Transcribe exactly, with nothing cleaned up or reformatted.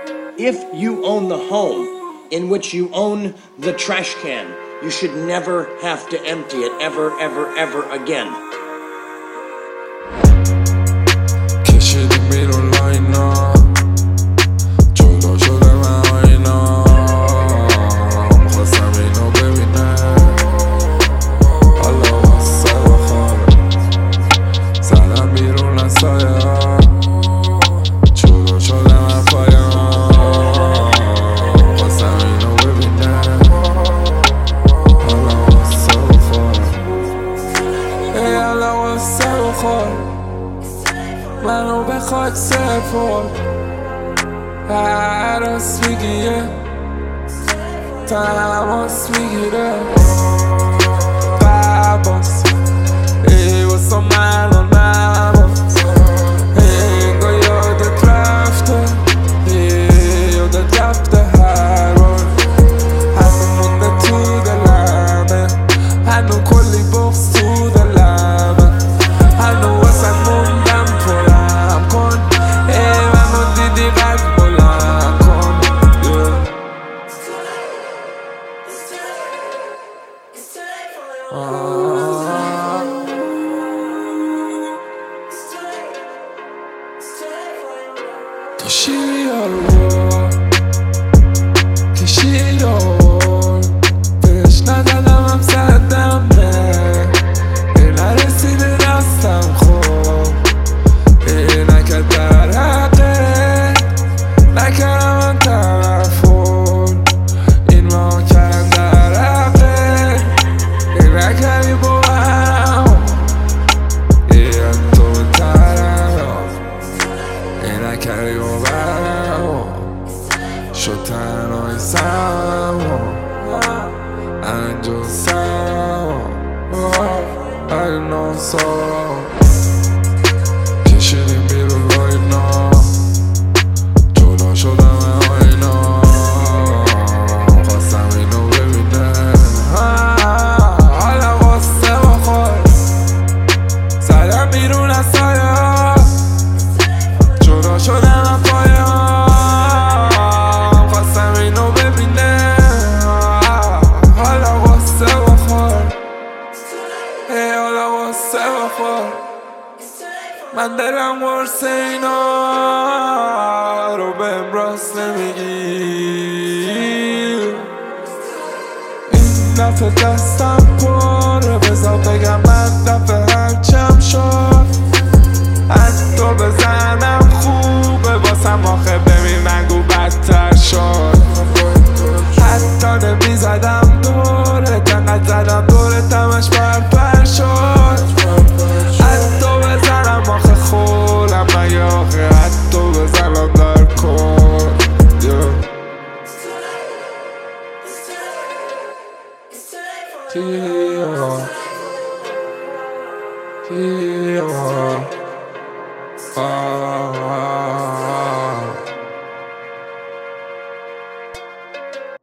If you own the home in which you own the trash can, you should never have to empty it ever, ever, ever again. کشیدیم بیرون لاینا جدا شده من آینا میخواستم اینو ببینه حالا واسه بخوار زدم بیرون از سایه جدا شده من پایم میخواستم اینو ببینه حالا واسه بخوار ای حالا واسه بخوار منو به خاک سپرد هر راست میگیه تماس میگیره بباس ای واسه منو نباس انگار یادت رفته یادت رفته هر بار هنو مونده تو دلمه هنو کلی بغض تو دلمه هنو واسه موندم پرم کن ای منو دیدی قد بلند کن تو شیری ها رو کشیری ها بهش ندادم هم زدمه ای نرسیده دستم خوب ای نکرد در حقه نکردم من طرفون این ما کرد در حقه ای نکردی با هم ای تو طرف ای نکردی با هم شد تنهای سم انجا سم I know so کشیدیم بیرون لاینا جدا شدم آینا خواستم اینو ببینه حالا واسه بخور زدم بیرون از سایه جدا شدم پایم خواستم اینو ببینه حالا واسه بخور ای حالا واسه بخور من دلم ورسه اینا رو بهم راست نمیگی این دفعه دستم پره بذار بگم من دفعه هرچم شد حتی بزنم خوبه باسم آخه ببین نگو بدتر شد حتی نمیزدم دورت انقدر زدم دورت همش برپر شد حتی بزنم آخه خولم مگه آخه حتی بزنم در کن تیما تیما